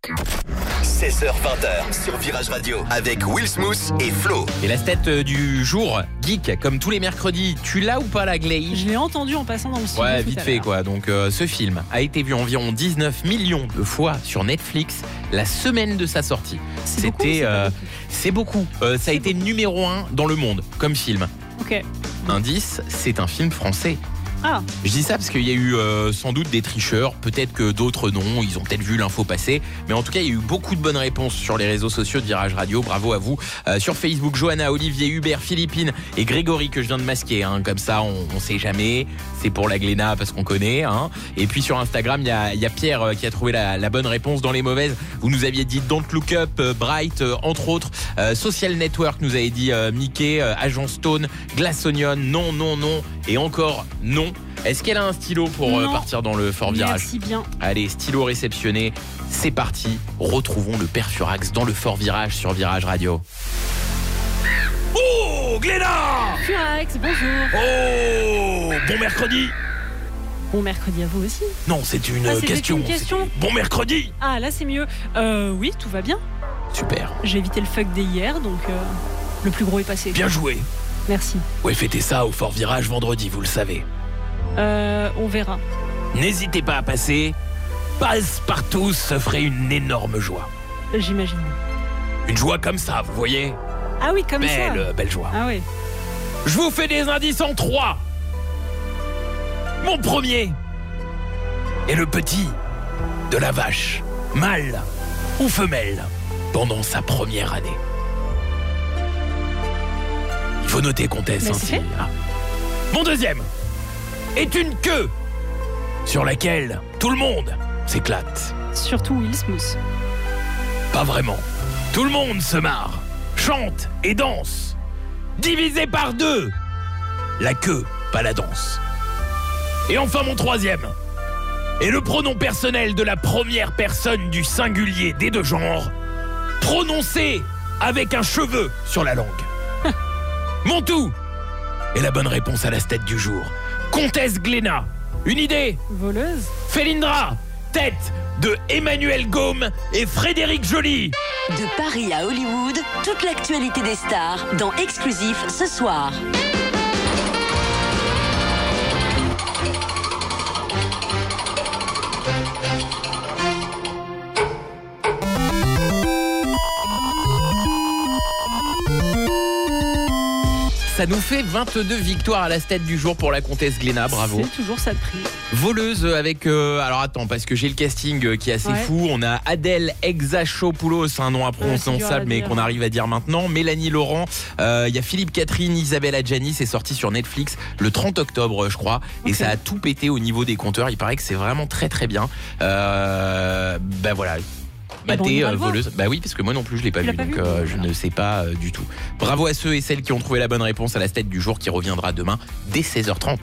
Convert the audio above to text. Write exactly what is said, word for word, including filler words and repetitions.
seize heures vingt sur Virage Radio avec Will Smooth et Flo. Et la stat du jour, geek, comme tous les mercredis, tu l'as ou pas la Glaï? Je l'ai entendu en passant dans le studio. Ouais, tout vite à fait l'heure. quoi. Donc euh, ce film a été vu environ dix-neuf millions de fois sur Netflix la semaine de sa sortie. C'est beaucoup, C'était, c'est pas euh, beaucoup. c'est beaucoup. Euh, ça a C'est été beaucoup. numéro un dans le monde comme film. Ok. Indice, c'est un film français. Ah, Je dis ça parce qu'il y a eu euh, sans doute des tricheurs, peut-être que d'autres non, ils ont peut-être vu l'info passer, mais en tout cas il y a eu beaucoup de bonnes réponses sur les réseaux sociaux de Virage Radio, bravo à vous. Euh, sur Facebook, Johanna, Olivier, Hubert, Philippine et Grégory que je viens de masquer, hein, comme ça on, on sait jamais, c'est pour la Glénat parce qu'on connaît. Hein. Et puis sur Instagram, il y a, il y a Pierre euh, qui a trouvé la, la bonne réponse. Dans les mauvaises, vous nous aviez dit Don't Look Up, euh, Bright, euh, entre autres, euh, Social Network nous avait dit euh, Mickey, euh, Agent Stone, Glass Onion, non, non, non, et encore non. Est-ce qu'elle a un stylo pour euh, Non. partir dans le Fort Virage? merci bien. Allez, stylo réceptionné, c'est parti. Retrouvons le père Furax dans le Fort Virage sur Virage Radio. Oh, Glénat! Furax, bonjour. Oh, bon mercredi. Bon mercredi à vous aussi. Non, c'est une Ah, c'était question. une question. C'était bon mercredi. Ah, là c'est mieux. Euh, oui, tout va bien. Super, J'ai évité le fuck dès hier, donc euh, le plus gros est passé. bien joué. Merci. Ouais, fêtez ça au Fort Virage vendredi, vous le savez. Euh, on verra. N'hésitez pas à passer. Passe-partout, ça ferait une énorme joie. J'imagine. Une joie comme ça, vous voyez? Ah oui, comme Belle, ça. belle joie. Ah oui. Je vous fais des indices en trois. Mon premier est le petit de la vache, mâle ou femelle, pendant sa première année. Il faut noter, comtesse. Mais hein, c'est si- fait. ah. Mon deuxième est une queue sur laquelle tout le monde s'éclate. Surtout Will Smooth. Pas vraiment. Tout le monde se marre, chante et danse. Divisé par deux. La queue, pas la danse. Et enfin mon troisième est le pronom personnel de la première personne du singulier des deux genres, prononcé avec un cheveu sur la langue. Mon tout est la bonne réponse à la stat du jour. Comtesse Glénat. Une idée? Voleuse. Félindra, tête de Emmanuel Gaume et Frédéric Joly. De Paris à Hollywood, toute l'actualité des stars dans Exclusif ce soir. Ça nous fait vingt-deux victoires à la stat du jour pour la comtesse Glénat, bravo. C'est toujours ça de prix. Voleuse avec... euh, alors attends, parce que j'ai le casting euh, qui est assez Ouais. fou. On a Adèle Exachopoulos, un nom imprononçable, à mais dire. qu'on arrive à dire maintenant. Mélanie Laurent, euh, il y a Philippe Catherine, Isabelle Adjani, c'est sorti sur Netflix le trente octobre, je crois. Et Ok. ça a tout pété au niveau des compteurs. Il paraît que c'est vraiment très très bien. Euh, ben voilà. ben, on Maté, ira euh, le voir. voleuse. Bah oui, parce que moi non plus je l'ai pas Tu vu, l'as pas donc vu euh, je ne sais pas euh, du tout. Bravo à ceux et celles qui ont trouvé la bonne réponse à la stat du jour qui reviendra demain dès seize heures trente.